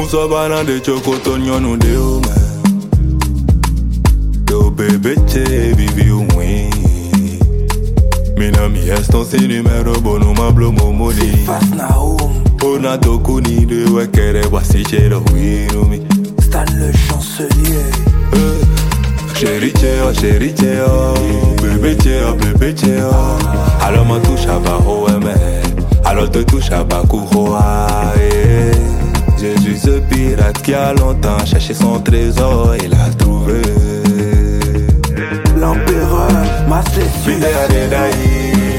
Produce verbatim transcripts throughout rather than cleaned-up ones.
so bana de chocoto nyono de o man. Do bébé che vivi oui. Mina mi eston si numero bono ma blo momoni. Fast na home. Ona toku ni de wekere wasi chero wino mi. Stan le chancelier. Chérie Théo, chérie Théo, bébé Théo, bébé Théo. Alors m'en touche à bas oh mais, alors te touche à bas couroa. Je suis ce pirate qui a longtemps cherché son trésor et l'a trouvé. L'empereur, ma session. Vidéa de Daï,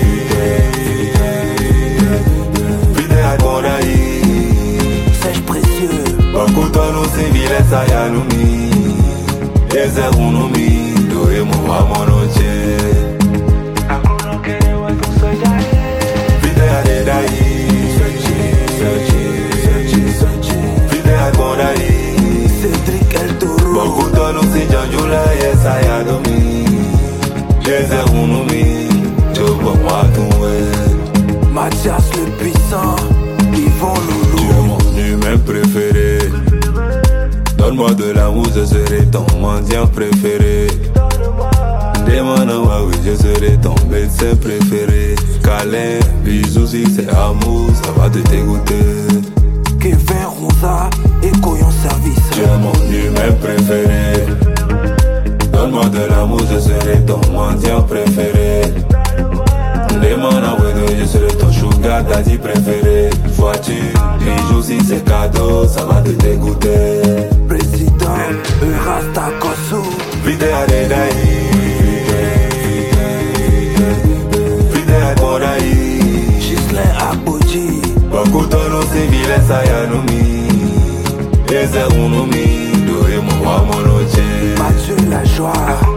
vidéa de Daï. Sèche précieux. Bakuta no civile sayanumi. Eze unumi, dore mu wa monoche. Akuno kere wa kusojaye. Vidéa de Daï, searchi, searchi, searchi, searchi. Vidéa de Daï, Cédric El Toro. Bakuta no si janjula yesa ya domi. Eze unumi, jobo wa tuwe. Mathias le puissant, Yvon Loulou. Tu es mon humain préféré. Donne-moi de l'amour, je serai ton mendiant préféré. Demande-moi, oui, je serai ton médecin préféré. Câlin, bisous, si c'est amour, ça va te dégoûter. Kevin Ronza et Coyon Service. Tu es mon humain préféré. Donne-moi de l'amour, je serai ton mendiant préféré. Demande-moi, oui, je serai ton sugar daddy préféré. Voiture, bijoux, si c'est cadeau, ça va te dégoûter. Président Eurasta Kosso. Vidéa de Daï, vidéa de Daï. Gislain Aboji. Bakuta no civile sayanumi. Eze unumi, dore mu wa monoche. Mathieu la joie.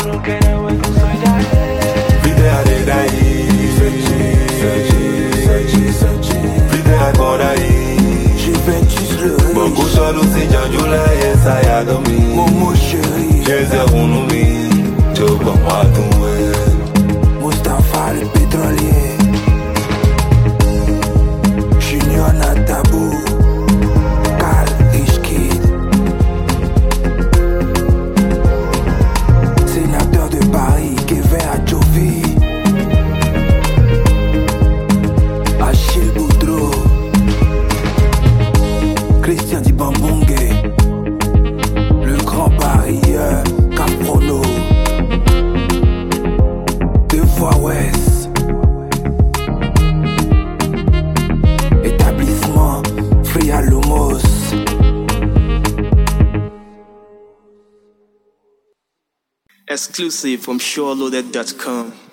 Vidéa de Daï, searchi, searchi, searchi, searchi. Vidéa de Daï. Juventus le riche. Bakuta no si janjula yesa ya domi. Momo chéri. Eze unumi, jobo wa tuwe. Mustapha le pétrolier. Junior Natabou. Carl Richkid. Sénateur de Paris, Kevin Adjovi. Achille Boudreau. Christian Dibambongue. Le grand parieur Caprono. Deux fois Ouest. Établissement Fria Lomos. Exclusive from SureLoaded dot com.